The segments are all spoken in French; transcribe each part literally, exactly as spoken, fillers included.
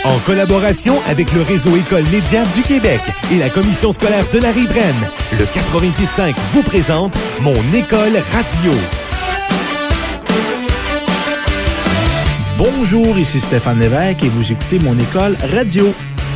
En collaboration avec le réseau École Média du Québec et la commission scolaire de la Riveraine, le quatre-vingt-dix cinq vous présente Mon École Radio. Bonjour, ici Stéphane Lévesque et vous écoutez Mon École Radio.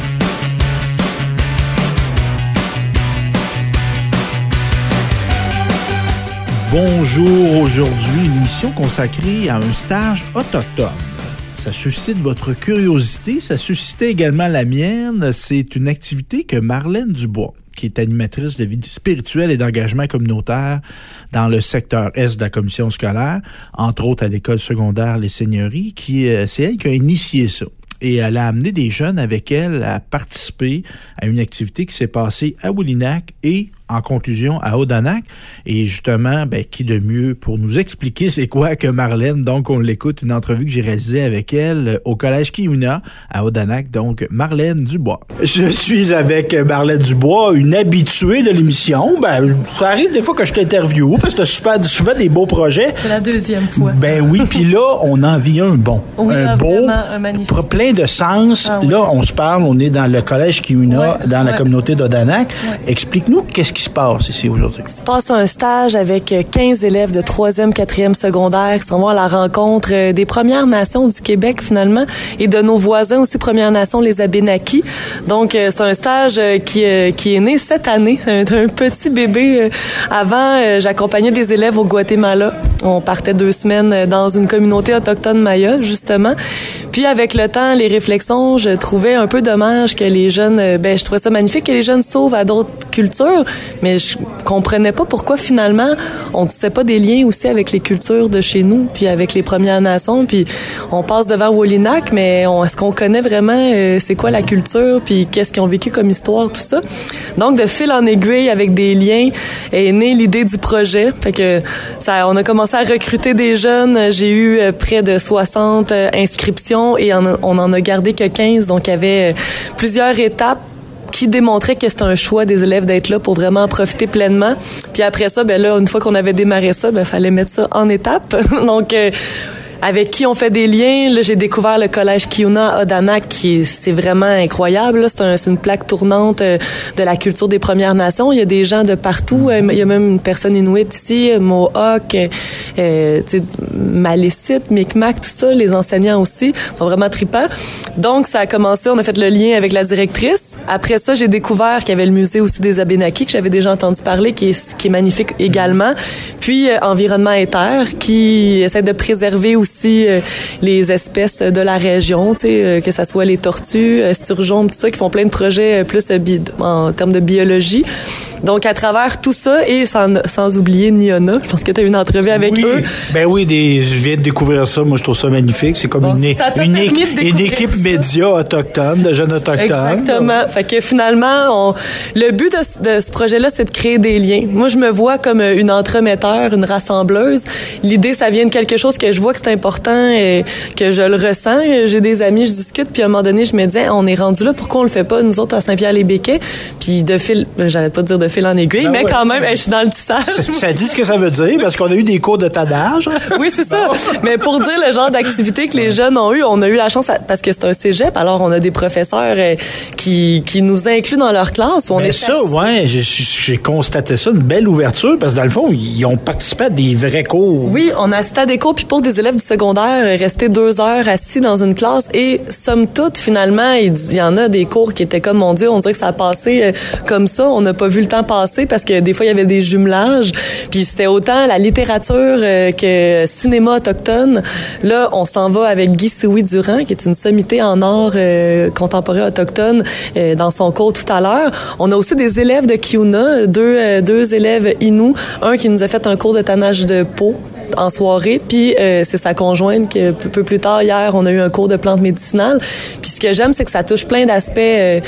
Bonjour, aujourd'hui, une émission consacrée à un stage autochtone. Ça suscite votre curiosité, ça suscitait également la mienne. C'est une activité que Marlène Dubois, qui est animatrice de vie spirituelle et d'engagement communautaire dans le secteur Est de la commission scolaire, entre autres à l'école secondaire Les Seigneuries, qui c'est elle qui a initié ça. Et elle a amené des jeunes avec elle à participer à une activité qui s'est passée à Wolinak et en conclusion à Odanak. Et justement, ben, qui de mieux pour nous expliquer c'est quoi que Marlène. Donc, on l'écoute, une entrevue que j'ai réalisée avec elle au collège Kiyuna à Odanak. Donc, Marlène Dubois. Je suis avec Marlène Dubois, une habituée de l'émission. Ben, ça arrive des fois que je t'interviewe parce que tu as souvent des beaux projets. C'est la deuxième fois. Ben oui, puis là, on en vit un bon. Oui, un beau, un magnifique. Plein de sens. Ah, oui. Là, on se parle, on est dans le collège Kiyuna, ouais, dans ouais. la communauté d'Odanak. Ouais. Explique-nous qu'est-ce qui se passe ici aujourd'hui. Il se passe un stage avec quinze élèves de troisième, quatrième secondaire qui sont à la rencontre des Premières Nations du Québec finalement et de nos voisins aussi Premières Nations, les Abénakis. Donc c'est un stage qui qui est né cette année, un, un petit bébé. Avant, j'accompagnais des élèves au Guatemala. On partait deux semaines dans une communauté autochtone maya justement. Puis avec le temps, les réflexions, je trouvais un peu dommage que les jeunes, ben je trouvais ça magnifique que les jeunes s'ouvrent à d'autres cultures, mais je comprenais pas pourquoi finalement on tissait pas des liens aussi avec les cultures de chez nous, puis avec les Premières Nations, puis on passe devant Wolinak, mais on, est-ce qu'on connaît vraiment euh, c'est quoi la culture, puis qu'est-ce qu'ils ont vécu comme histoire, tout ça. Donc de fil en aiguille avec des liens est née l'idée du projet. Fait que ça, on a commencé à recruter des jeunes. J'ai eu euh, près de soixante euh, inscriptions et on, a, on en a gardé que quinze, donc il y avait euh, plusieurs étapes qui démontrait que c'était un choix des élèves d'être là pour vraiment en profiter pleinement. Puis après ça, ben là, une fois qu'on avait démarré ça, ben fallait mettre ça en étapes. Donc euh, avec qui on fait des liens. Là, j'ai découvert le collège Kiyuna à Odanak, qui est, c'est vraiment incroyable. Là. C'est, un, c'est une plaque tournante euh, de la culture des Premières Nations. Il y a des gens de partout. Euh, il y a même une personne inuit ici, Mohawk, euh, Malécite, Micmac, tout ça. Les enseignants aussi sont vraiment tripants. Donc, ça a commencé. On a fait le lien avec la directrice. Après ça, j'ai découvert qu'il y avait le musée aussi des Abénakis, que j'avais déjà entendu parler, qui est, qui est magnifique également. Puis, euh, Environnement et Terre, qui essaie de préserver aussi aussi euh, les espèces de la région, tu sais, euh, que ça soit les tortues, euh, sturgeons, tout ça, qui font plein de projets euh, plus euh, bi- en termes de biologie. Donc, à travers tout ça, et sans, sans oublier Niona, je pense que tu as eu une entrevue avec oui, eux. Ben oui, des, je viens de découvrir ça. Moi, je trouve ça magnifique. C'est comme bon, une, une, une équipe média autochtone, de jeunes autochtones. Exactement. Ouais. Fait que finalement, on, le but de, de ce projet-là, c'est de créer des liens. Moi, je me vois comme une entremetteur, une rassembleuse. L'idée, ça vient de quelque chose que je vois que c'est important et que je le ressens. J'ai des amis, je discute, puis à un moment donné, je me dis, on est rendu là, pourquoi on le fait pas, nous autres, à Saint-Pierre-les-Béquets? Puis de fil, j'arrête pas de dire de fil en aiguille, ben mais ouais. quand même, je suis dans le tissage. Ça, ça dit ce que ça veut dire, parce qu'on a eu des cours de tannage. Oui, c'est ça. Mais pour dire le genre d'activité que les jeunes ont eu, on a eu la chance, à, parce que c'est un cégep, alors on a des professeurs euh, qui, qui nous incluent dans leur classe. Où on mais est ça, assis. ouais, j'ai, j'ai constaté ça, une belle ouverture, parce que dans le fond, ils ont participé à des vrais cours. Oui, on a assisté à des cours, puis pour des élèves du secondaire, rester deux heures assis dans une classe, et somme toute, finalement, il y en a des cours qui étaient comme, mon Dieu, on dirait que ça a passé euh, comme ça, on n'a pas vu le temps passer, parce que des fois, il y avait des jumelages, puis c'était autant la littérature euh, que cinéma autochtone. Là, on s'en va avec Guy Sioui-Durand, qui est une sommité en art euh, contemporain autochtone, euh, dans son cours tout à l'heure. On a aussi des élèves de Kiyuna, deux, euh, deux élèves Innu, un qui nous a fait un cours de tannage de peau en soirée, puis euh, c'est sa conjointe qui, un peu plus tard, hier, on a eu un cours de plantes médicinales. Puis ce que j'aime, c'est que ça touche plein d'aspects... Euh,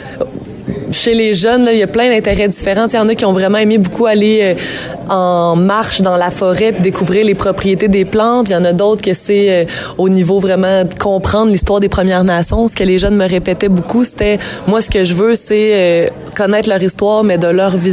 chez les jeunes, là, il y a plein d'intérêts différents. Il y en a qui ont vraiment aimé beaucoup aller euh, en marche dans la forêt puis découvrir les propriétés des plantes. Il y en a d'autres que c'est euh, au niveau vraiment de comprendre l'histoire des Premières Nations. Ce que les jeunes me répétaient beaucoup, c'était moi, ce que je veux, c'est euh, connaître leur histoire, mais de leur vision.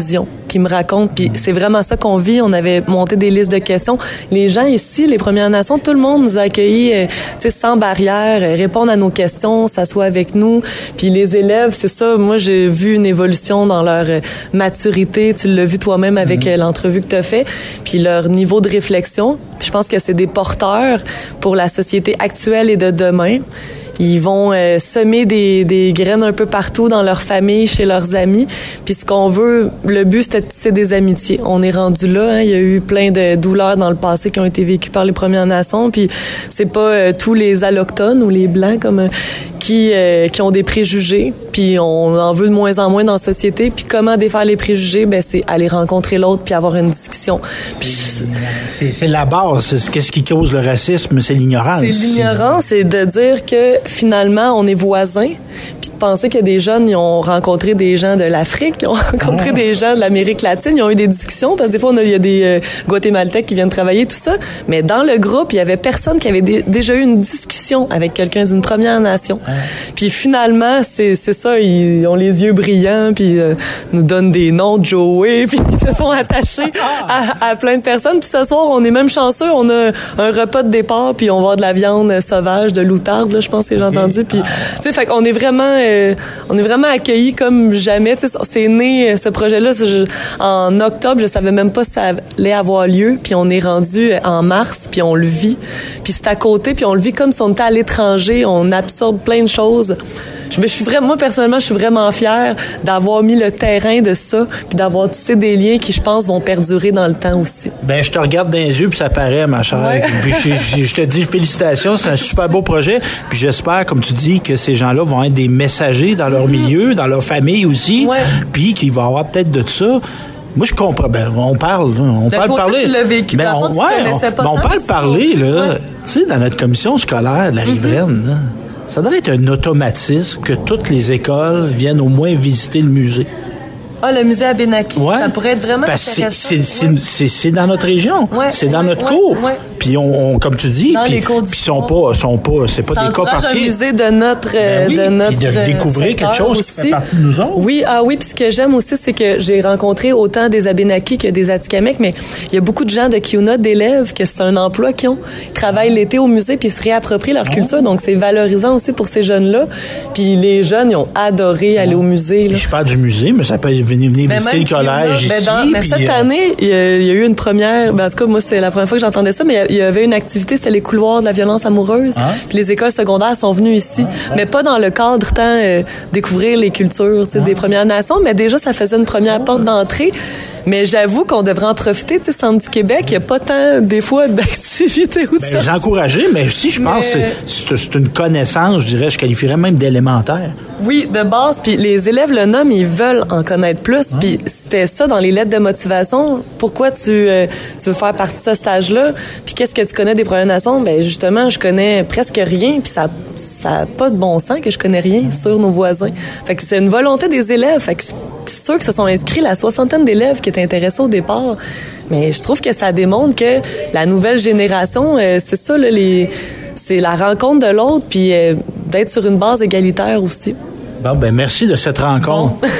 qui me racontent. Puis c'est vraiment ça qu'on vit. On avait monté des listes de questions. Les gens ici, les Premières Nations, tout le monde nous a accueillis, euh, tu sais, sans barrière, euh, répondre à nos questions, s'assoit avec nous. Puis les élèves, c'est ça. Moi, j'ai vu une évolution dans leur euh, maturité. Tu l'as vu toi-même avec mm-hmm. euh, l'entrevue que tu as fait. Puis leur niveau de réflexion. Puis je pense que c'est des porteurs pour la société actuelle et de demain. Ils vont euh, semer des, des graines un peu partout dans leur famille, chez leurs amis. Puis ce qu'on veut, le but, c'est de tisser des amitiés. On est rendu là. Hein, il y a eu plein de douleurs dans le passé qui ont été vécues par les Premières Nations. Puis c'est pas euh, tous les allochtones ou les Blancs comme euh, qui euh, qui ont des préjugés. Puis on en veut de moins en moins dans la société. Puis comment défaire les préjugés? Ben c'est aller rencontrer l'autre puis avoir une discussion. Puis c'est, c'est la base. C'est, qu'est-ce qui cause le racisme? C'est l'ignorance. C'est l'ignorance. C'est de dire que finalement, on est voisins, puis de penser que des jeunes, ils ont rencontré des gens de l'Afrique, ils ont rencontré oh. des gens de l'Amérique latine, ils ont eu des discussions, parce que des fois, il y a des euh, Guatémaltèques qui viennent travailler, tout ça, mais dans le groupe, il y avait personne qui avait dé- déjà eu une discussion avec quelqu'un d'une Première Nation. Oh. Puis finalement, c'est, c'est ça, ils ont les yeux brillants, puis euh, nous donnent des noms de Joey, puis ils se sont attachés à, à plein de personnes. Puis ce soir, on est même chanceux, on a un repas de départ, puis on va avoir de la viande sauvage, de l'outarde, là, je pense que j'ai entendu. Puis, tu sais, fait qu'on est vraiment, euh, on est vraiment accueillis comme jamais. Tu sais, c'est né ce projet-là je, en octobre. Je savais même pas si ça allait avoir lieu. Puis on est rendu en mars. Puis on le vit. Puis c'est à côté. Puis on le vit comme si on était à l'étranger. On absorbe plein de choses. Je, je suis vraiment, moi personnellement, je suis vraiment fière d'avoir mis le terrain de ça, puis d'avoir tissé des liens qui, je pense, vont perdurer dans le temps aussi. Ben, je te regarde dans les yeux, puis ça paraît, ma chère. Ouais. Puis je, je, je te dis félicitations, c'est un super beau projet. Puis j'espère, comme tu dis, que ces gens-là vont être des messagers dans leur mm-hmm. milieu, dans leur famille aussi, ouais. puis qu'il va y avoir peut-être de ça. Moi, je comprends. Ben, on parle, on de parle toi, parler. Tu l'as vécu. Ben, on, ouais, on, ben, on parle parler, là. Ouais. Tu sais, dans notre commission scolaire de la Riveraine, mm-hmm. là, ça devrait être un automatisme que toutes les écoles viennent au moins visiter le musée. Ah, le musée Abénaquis. Ouais. Ça pourrait être vraiment Parce intéressant. C'est, c'est, ouais. c'est, c'est dans notre région. Ouais. C'est dans ouais. notre ouais. cours. Ouais. Puis on, on, comme tu dis, dans puis ils sont pas, sont pas, c'est pas ça des cas partiels. un musée de notre, ben oui, de notre puis de découvrir quelque chose aussi. Qui fait partie de nous autres. Oui, ah oui, puis ce que j'aime aussi, c'est que j'ai rencontré autant des Abénaquis que des Atikamekw, mais il y a beaucoup de gens de Kiuna, d'élèves, que c'est un emploi qu'ils ont. Ils travaillent l'été au musée puis ils se réapproprient leur oh. culture, donc c'est valorisant aussi pour ces jeunes-là. Puis les jeunes, ils ont adoré aller oh. au musée. Là. Je parle du musée, mais ça peut venir, venir visiter le collège Kiuna, ici. Ben dans, mais cette euh... année, il y, a, il y a eu une première, ben en tout cas, moi, c'est la première fois que j'entendais ça, mais il y avait une activité, c'était les couloirs de la violence amoureuse. Ah. Puis les écoles secondaires sont venues ici, ah. mais pas dans le cadre tant euh, découvrir les cultures ah. des Premières Nations, mais déjà, ça faisait une première ah. porte d'entrée. Mais j'avoue qu'on devrait en profiter. Tu sais, Centre du Québec, il n'y a pas tant, des fois, d'activités où ben, ça. J'encourageais, mais si je pense mais... que c'est, c'est une connaissance, je dirais, je qualifierais même d'élémentaire. Oui, de base. Puis les élèves le nomment, ils veulent en connaître plus. Ah. Puis c'était ça dans les lettres de motivation. Pourquoi tu, euh, tu veux faire partie de ce stage-là? Puis qu'est-ce que tu connais des Premières Nations? Ben justement, je connais presque rien. Puis ça ça a pas de bon sens que je connais rien sur nos voisins. Fait que c'est une volonté des élèves. Fait que c'est ceux qui se sont inscrits, la soixantaine d'élèves qui étaient intéressés au départ. Mais je trouve que ça démontre que la nouvelle génération, euh, c'est ça, là, les, c'est la rencontre de l'autre, puis euh, d'être sur une base égalitaire aussi. Bon, ben merci de cette rencontre. Bon.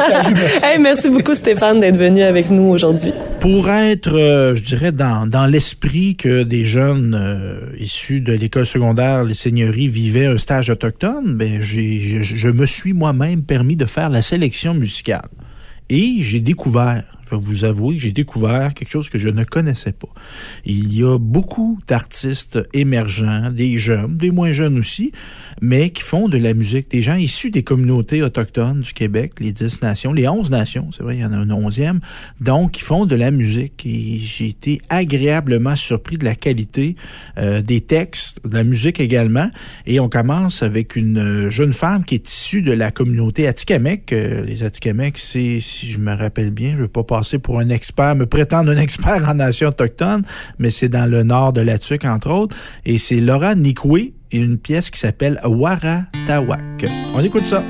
Hey, merci beaucoup, Stéphane, d'être venu avec nous aujourd'hui. Pour être, euh, je dirais, dans, dans l'esprit que des jeunes euh, issus de l'école secondaire, les seigneuries, vivaient un stage autochtone, ben j'ai, je, je me suis moi-même permis de faire la sélection musicale. Et j'ai découvert, je vais vous avouer, j'ai découvert quelque chose que je ne connaissais pas. Il y a beaucoup d'artistes émergents, des jeunes, des moins jeunes aussi, mais qui font de la musique, des gens issus des communautés autochtones du Québec, les dix nations, les onze nations, c'est vrai, il y en a une onzième, donc qui font de la musique. Et j'ai été agréablement surpris de la qualité euh, des textes, de la musique également. Et on commence avec une jeune femme qui est issue de la communauté Atikamekw. Euh, les Atikamekw, c'est, si je me rappelle bien, je ne veux pas passer pour un expert, me prétendre un expert en nations autochtones, mais c'est dans le nord de la Tuque, entre autres. Et c'est Laura Nikwe et une pièce qui s'appelle Waratawak. On écoute ça.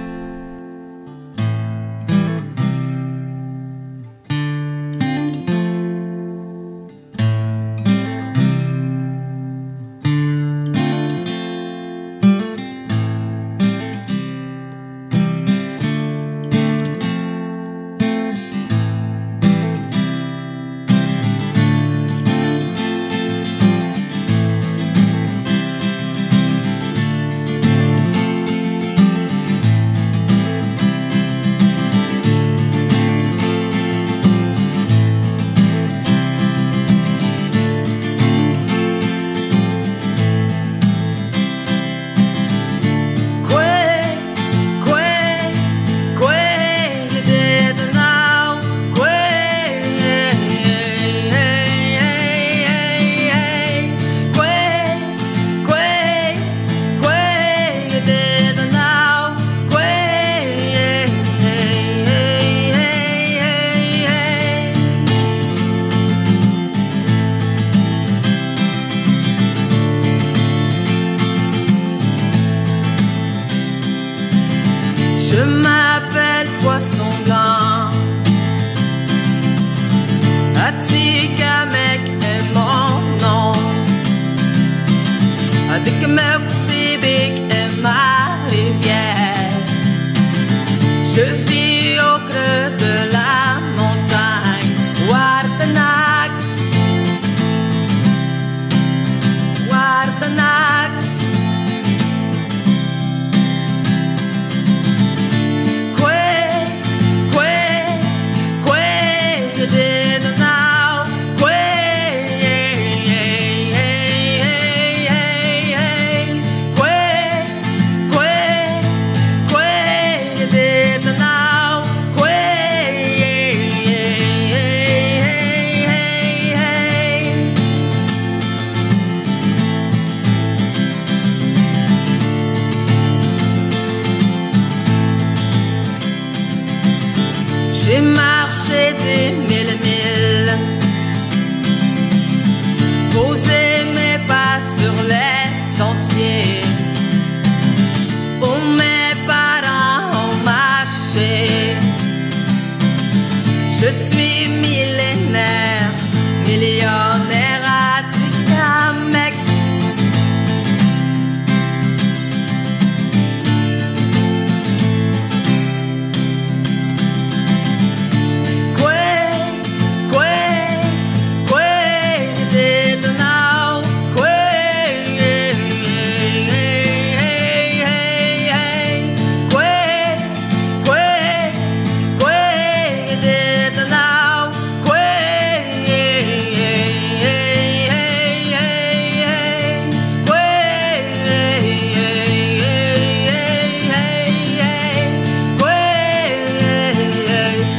Je m'appelle Poisson Blanc. Atikamek est mon nom. Atikamek est ma rivière. Je vis au creux de la montagne. Wardanak, Wardanak. Kwe, kwe, kwe, you didn't know. Kwe, hey, hey, hey, hey, hey. Kwe, kwe, kwe, you didn't know. Kwe, hey, hey, hey, hey, hey. J'ai marché des mille milles, posé mes pas sur les sentiers où mes parents ont marché. Je suis millénaire, millionnaire à Tikamek. Kwe, kwe, kwe, you didn't know. Kwe, hey, hey, hey, hey, hey. Kwe, kwe, kwe, you didn't know. Kwe, hey, hey, hey, hey, hey. Kwe, hey, hey, hey, hey, hey, hey. Kwe, hey, hey, hey, hey, hey, hey.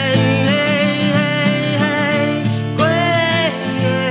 Kwe, hey,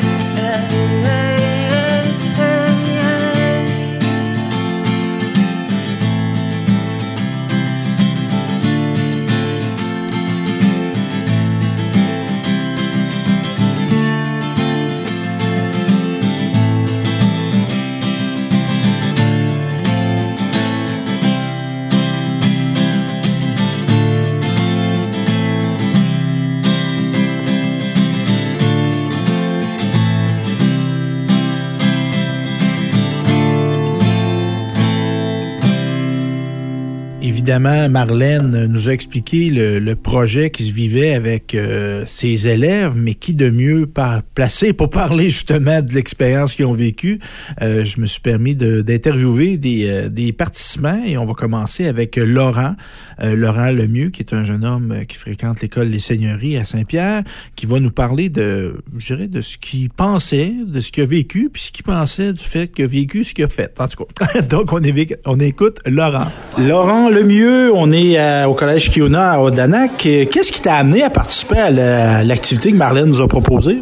Évidemment, Marlène nous a expliqué le, le projet qui se vivait avec euh, ses élèves, mais qui de mieux par, placé pour parler justement de l'expérience qu'ils ont vécue. Euh, je me suis permis de, d'interviewer des, euh, des participants et on va commencer avec Laurent, euh, Laurent Lemieux, qui est un jeune homme qui fréquente l'école Les Seigneuries à Saint-Pierre, qui va nous parler de, je dirais, de ce qu'il pensait, de ce qu'il a vécu, puis ce qu'il pensait du fait qu'il a vécu, ce qu'il a fait. En tout cas, donc on, évic- on écoute Laurent. Laurent Lemieux, on est à, au Collège Kiona à Odanak. Qu'est-ce qui t'a amené à participer à, la, à l'activité que Marlène nous a proposée?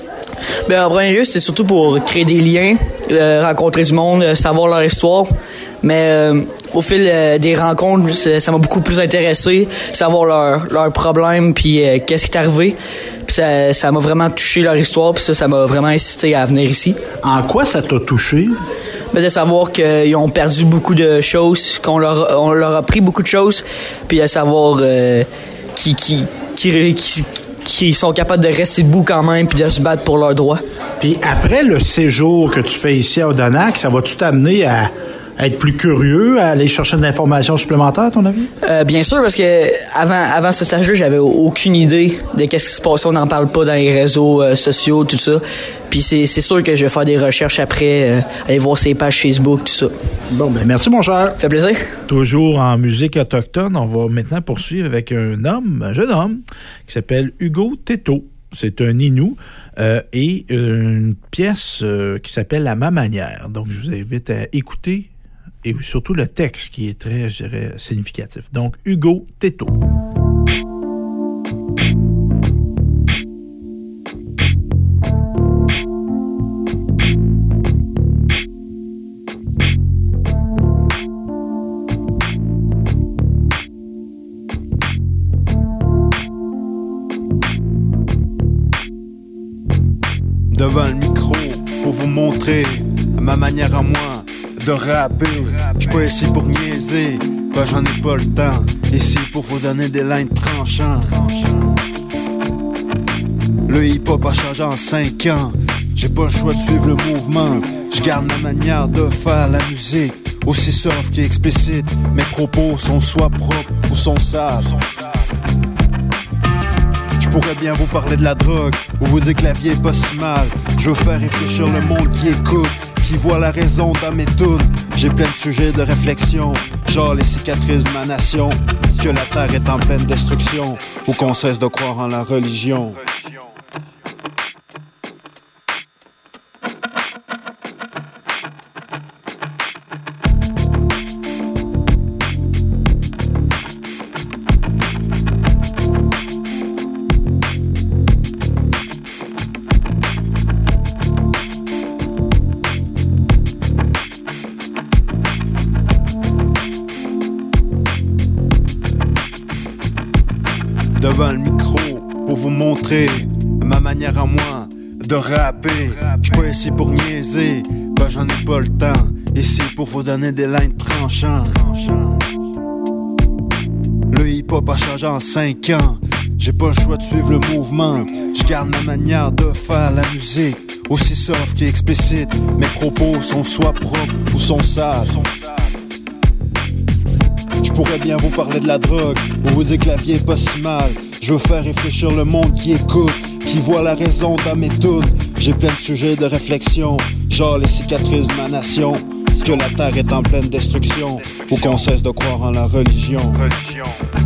Ben, en premier lieu, c'est surtout pour créer des liens, euh, rencontrer du monde, euh, savoir leur histoire. Mais euh, au fil euh, des rencontres, ça, ça m'a beaucoup plus intéressé, savoir leurs leur problèmes, puis euh, qu'est-ce qui est arrivé. Puis ça, ça m'a vraiment touché leur histoire, puis ça, ça m'a vraiment incité à venir ici. En quoi ça t'a touché? Ben, de savoir qu'ils ont perdu beaucoup de choses, qu'on leur, on leur a pris beaucoup de choses, puis de savoir euh, qui, qui, qui, qui, qui sont capables de rester debout quand même, puis de se battre pour leurs droits. Puis après le séjour que tu fais ici à Odanak, ça va-tu t'amener à être plus curieux, à aller chercher de l'information supplémentaire, à ton avis? Euh, bien sûr, parce que avant, avant ce stage-là, j'avais aucune idée de qu'est-ce qui se passait. On n'en parle pas dans les réseaux euh, sociaux, tout ça. Puis c'est, c'est sûr que je vais faire des recherches après, euh, aller voir ses pages Facebook, tout ça. Bon, ben merci, mon cher. Ça fait plaisir. Toujours en musique autochtone, on va maintenant poursuivre avec un homme, un jeune homme, qui s'appelle Hugo Této. C'est un Innu euh, et une pièce euh, qui s'appelle La Ma Manière. Donc, je vous invite à écouter et surtout le texte qui est très, je dirais, significatif. Donc, Hugo Této. Devant le micro pour vous montrer à ma manière à moi de rapper. J'suis pas ici pour niaiser, bah j'en ai pas le temps. Ici pour vous donner des lines tranchantes. Le hip-hop a changé en cinq ans. J'ai pas le choix de suivre le mouvement. Je garde ma manière de faire la musique, aussi soft qu'explicite. Mes propos sont soit propres ou sont sales. Je pourrais bien vous parler de la drogue ou vous dire que la vie est pas si mal. Je veux faire réfléchir le monde qui écoute, qui voit la raison dans mes tunes. J'ai plein de sujets de réflexion, genre les cicatrices de ma nation, que la terre est en pleine destruction, ou qu'on cesse de croire en la religion. Devant le micro pour vous montrer ma manière à moi de rapper. J'suis pas ici pour niaiser, bah j'en ai pas le temps. Ici pour vous donner des lines tranchantes. Le hip-hop a changé en cinq ans. J'ai pas le choix de suivre le mouvement. J'garde ma manière de faire la musique, aussi soft qu'explicite. Mes propos sont soit propres ou sont sales. Je pourrais bien vous parler de la drogue ou vous dire que la vie est pas si mal. Je veux faire réfléchir le monde qui écoute, qui voit la raison dans mes tunes. J'ai plein de sujets de réflexion, genre les cicatrices de ma nation, que la terre est en pleine destruction, ou qu'on cesse de croire en la religion. religion.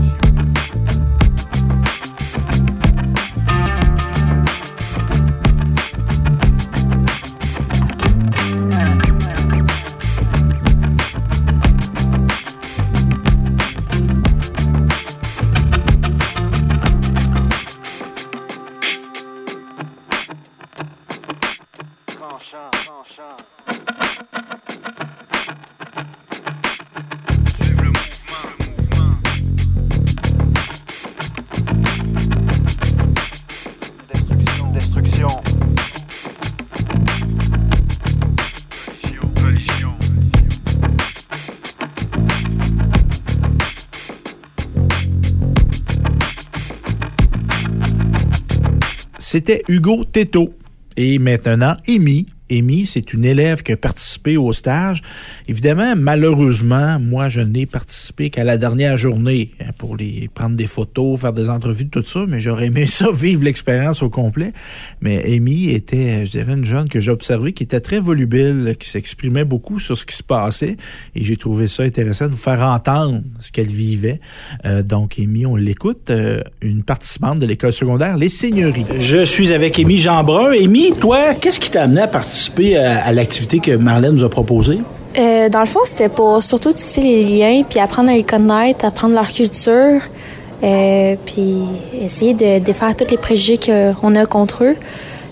C'était Hugo Této. Et maintenant, Amy. Amy, c'est une élève qui a participé au stage. Évidemment, malheureusement, moi, je n'ai participé qu'à la dernière journée hein, pour les prendre des photos, faire des entrevues, tout ça, mais j'aurais aimé ça, vivre l'expérience au complet. Mais Amy était, je dirais, une jeune que j'ai observée qui était très volubile, qui s'exprimait beaucoup sur ce qui se passait, et j'ai trouvé ça intéressant de vous faire entendre ce qu'elle vivait. Euh, donc, Amy, on l'écoute, euh, une participante de l'école secondaire Les Seigneuries. Je suis avec Amy Jeanbrun. Amy, toi, qu'est-ce qui t'a amené à participer à, à l'activité que Marlène nous a proposée? Euh, dans le fond, c'était pour surtout tisser les liens, puis apprendre à les connaître, apprendre leur culture, euh, puis essayer de défaire tous les préjugés qu'on a contre eux.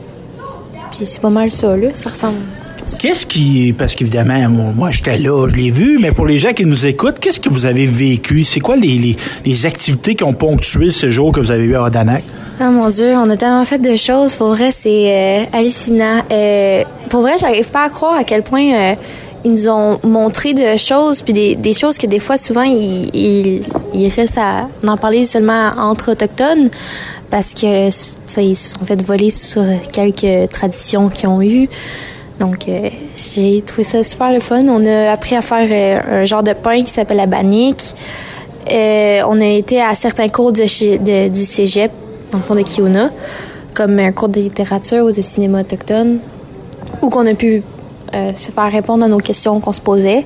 Puis c'est pas mal ça, là. Ça ressemble... Qu'est-ce qui... Parce qu'évidemment, moi, moi j'étais là, je l'ai vu, mais pour les gens qui nous écoutent, qu'est-ce que vous avez vécu? C'est quoi les, les, les activités qui ont ponctué ce jour que vous avez eu à Odanak? Oh mon Dieu, on a tellement fait de choses. Pour vrai, c'est euh, hallucinant. Euh, pour vrai, j'arrive pas à croire à quel point euh, ils nous ont montré de choses, puis des, des choses que des fois, souvent, ils, ils, ils restent à en parler seulement entre autochtones, parce que ça, ils se sont fait voler sur quelques traditions qu'ils ont eues. Donc, euh, j'ai trouvé ça super le fun. On a appris à faire euh, un genre de pain qui s'appelle la bannique. Euh, on a été à certains cours de, de, du cégep, dans le fond de Kiona, comme un cours de littérature ou de cinéma autochtone, où qu'on a pu euh, se faire répondre à nos questions qu'on se posait.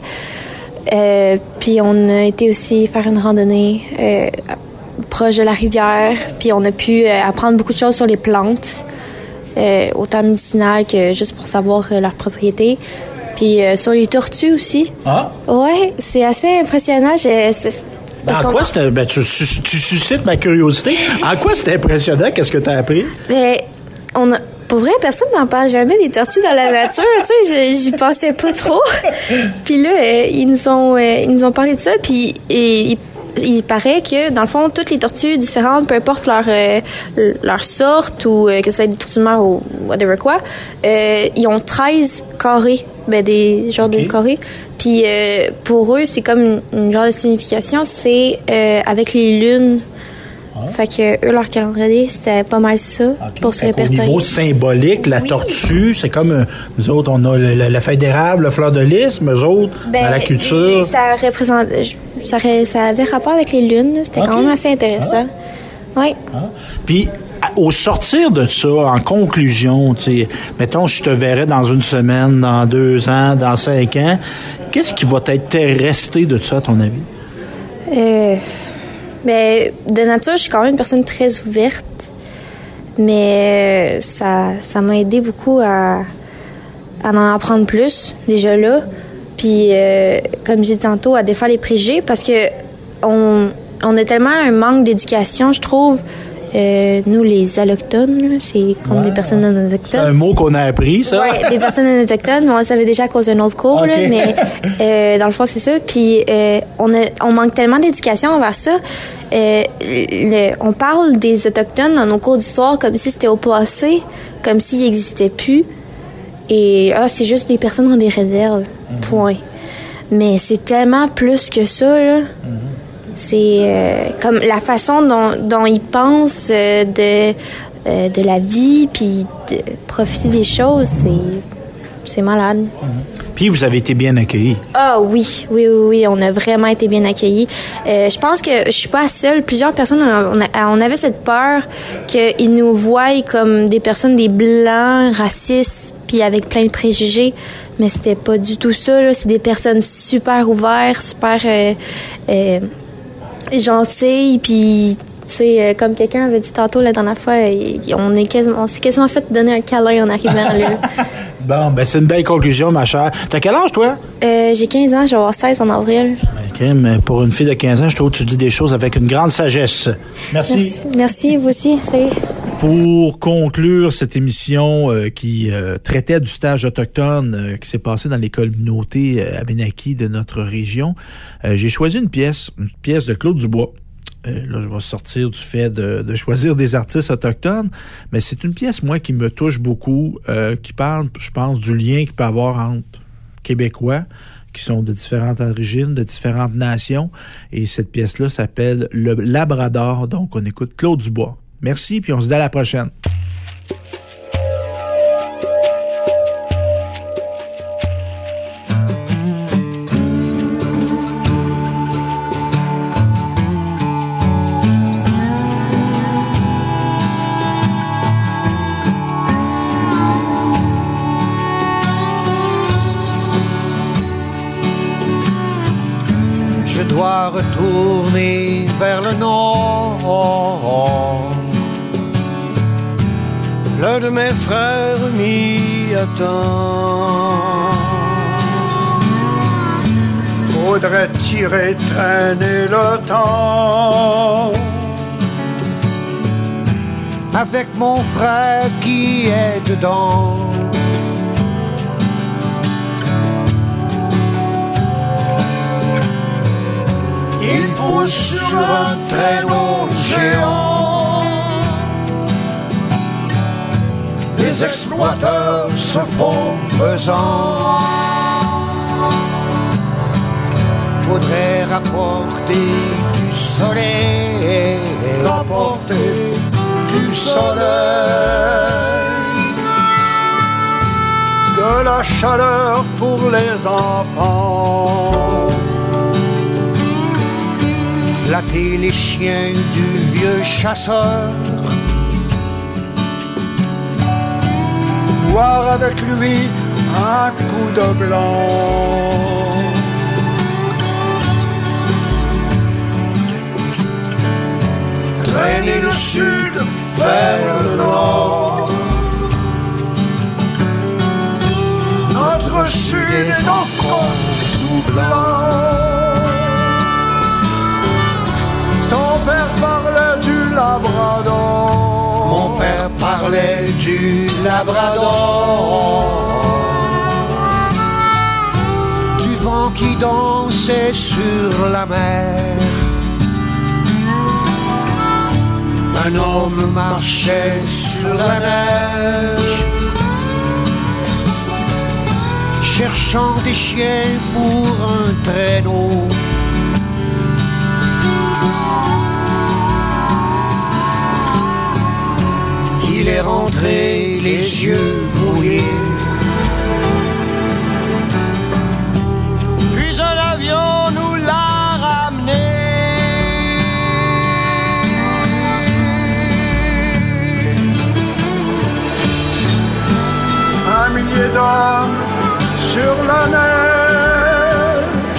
Euh, puis on a été aussi faire une randonnée euh, proche de la rivière, puis on a pu euh, apprendre beaucoup de choses sur les plantes, euh, autant médicinales que juste pour savoir euh, leurs propriétés. Puis euh, sur les tortues aussi. Ah? Ouais, c'est assez impressionnant. Je, c'est, Ben, en quoi c'était... Ben, tu, tu, tu suscites ma curiosité. En quoi c'était impressionnant? Qu'est-ce que tu as appris? Ben, on a... Pour vrai, personne n'en parle jamais des tortues dans la nature, tu sais, j'y pensais pas trop. Puis là, euh, ils nous ont euh, ils nous ont parlé de ça, puis et, il paraît que, dans le fond, toutes les tortues différentes, peu importe leur, euh, leur sorte ou euh, que ce soit des tortues de mer ou whatever quoi, euh, ils ont treize carrés, ben des genres okay. de carrés. Puis euh, pour eux, c'est comme une, une genre de signification, c'est euh, avec les lunes. Ah. Fait que eux, leur calendrier, c'était pas mal ça okay. pour se répertorier. Au niveau symbolique, la oui. tortue, c'est comme euh, nous autres, on a le, le, la feuille d'érable, le fleur de lys, mais eux autres, ben, dans la culture. Ça représente, ça, ça avait rapport avec les lunes. C'était okay. quand même assez intéressant. Ah. Oui. Ah. Puis, au sortir de ça, en conclusion, tu sais, mettons, je te verrais dans une semaine, dans deux ans, dans cinq ans, qu'est-ce qui va t'être resté de ça, à ton avis? Euh. Ben, de nature, je suis quand même une personne très ouverte, mais ça, ça m'a aidé beaucoup à, à en apprendre plus, déjà là. Puis, euh, comme j'ai dit tantôt, à défaire les préjugés, parce que on, on a tellement un manque d'éducation, je trouve. Euh, nous, les allochtones, là, c'est comme ouais, des personnes non autochtones. C'est un mot qu'on a appris, ça? Oui, des personnes non autochtones. On le savait déjà à cause d'un autre cours, okay. là, mais euh, dans le fond, c'est ça. Puis, euh, on, a, on manque tellement d'éducation envers ça. Euh, le, on parle des Autochtones dans nos cours d'histoire comme si c'était au passé, comme s'ils n'existaient plus. Et ah, c'est juste des personnes dans des réserves, mm-hmm. point. Mais c'est tellement plus que ça, là. Mm-hmm. C'est euh, comme la façon dont, dont ils pensent euh, de, euh, de la vie, puis de profiter des choses, c'est, c'est malade. Mm-hmm. Puis vous avez été bien accueillis. Ah oui, oui, oui, oui, on a vraiment été bien accueillis. Euh, je pense que je suis pas seule. Plusieurs personnes, on, a, on avait cette peur qu'ils nous voient comme des personnes, des blancs, racistes, puis avec plein de préjugés. Mais c'était pas du tout ça, là. C'est des personnes super ouvertes, super euh, euh, gentilles, puis tu sais, euh, comme quelqu'un avait dit tantôt la dernière fois, on, est quasiment, on s'est quasiment fait donner un câlin en arrivant là. Bon, ben c'est une belle conclusion, ma chère. T'as quel âge, toi? Euh, j'ai quinze ans, je vais avoir seize en avril. OK, mais pour une fille de quinze ans, je trouve que tu dis des choses avec une grande sagesse. Merci. Merci, Merci vous aussi. Salut. Pour conclure cette émission euh, qui euh, traitait du stage autochtone euh, qui s'est passé dans les communautés euh, abénaquis de notre région, euh, j'ai choisi une pièce, une pièce de Claude Dubois. Euh, là, je vais sortir du fait de, de choisir des artistes autochtones, mais c'est une pièce, moi, qui me touche beaucoup, euh, qui parle, je pense, du lien qu'il peut y avoir entre Québécois, qui sont de différentes origines, de différentes nations, et cette pièce-là s'appelle Le Labrador, donc on écoute Claude Dubois. Merci, puis on se dit à la prochaine. Je dois retourner vers le nord. L'un de mes frères m'y attend. Faudrait tirer, traîner le temps avec mon frère qui est dedans. Il pousse sur un traîneau géant. Les exploiteurs se font pesants. Faudrait rapporter du soleil. Rapporter du soleil. De la chaleur pour les enfants. Flatter les chiens du vieux chasseur. Boire avec lui un coup de blanc. Traîner le sud vers le nord. Notre sud est encore tout blanc. Ton père parlait du Labrador. Mon père parlait du Labrador. Du vent qui dansait sur la mer. un homme marchait sur la neige, cherchant des chiens pour un traîneau. Il est rentré les yeux mouillés. Puis un avion nous l'a ramené. Un millier d'hommes sur la neige,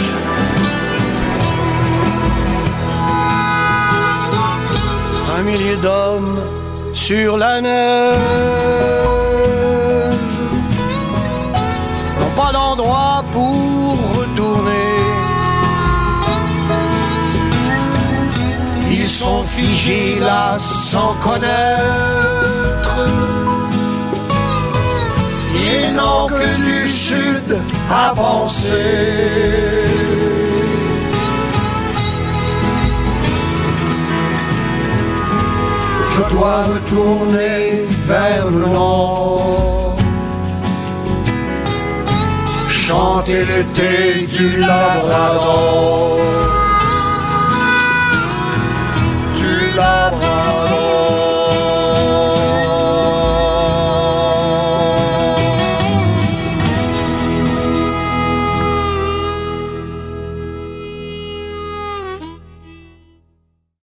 un millier d'hommes sur la neige, n'ont pas d'endroit pour retourner. Ils sont figés là sans connaître. Ils n'ont que du sud à penser. Je dois retourner vers le nord, chanter l'été du Labrador.